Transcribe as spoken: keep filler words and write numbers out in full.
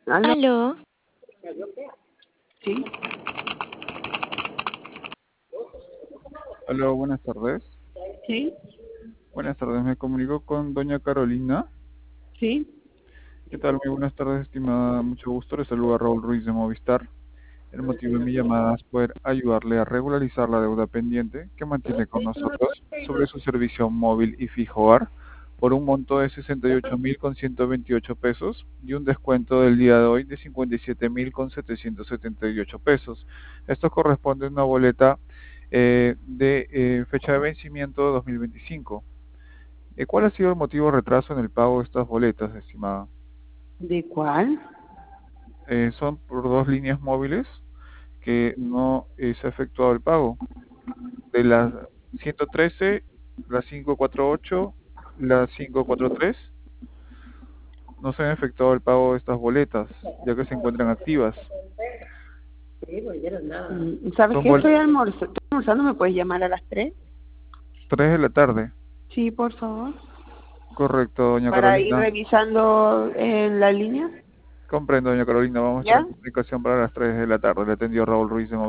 ¿Aló? Aló, Sí, Hola, buenas tardes. sí, Buenas tardes, me comunico con doña Carolina. sí. ¿Qué tal? Muy buenas tardes, estimada. Mucho gusto. Le saluda Raúl Ruiz de Movistar. El motivo de mi llamada es poder ayudarle a regularizar la deuda pendiente que mantiene con nosotros sobre su servicio móvil y fijo hogar por un monto de sesenta y ocho mil con ciento veintiocho pesos y un descuento del día de hoy de cincuenta y siete mil con setecientos setenta y ocho pesos. Esto corresponde a una boleta eh, de eh, fecha de vencimiento dos mil veinticinco. Eh, ¿Cuál ha sido el motivo de retraso en el pago de estas boletas, estimada? ¿De cuál? Eh, son por dos líneas móviles que no eh, se ha efectuado el pago. De las ciento trece, la quinientos cuarenta y ocho, la quinientos cuarenta y tres, no se ha efectuado el pago de estas boletas, ya que se encuentran activas. Mm, ¿Sabes Son qué? bol Estoy almorzando. Estoy almorzando. ¿Me puedes llamar a las tres? tres de la tarde. Sí, por favor. Correcto, doña Para ir Carolina. revisando en la línea. Comprendo, doña Carolina. Vamos a estar ¿Ya? en comunicación para las tres de la tarde. Le atendió Raúl Ruiz de Movistar.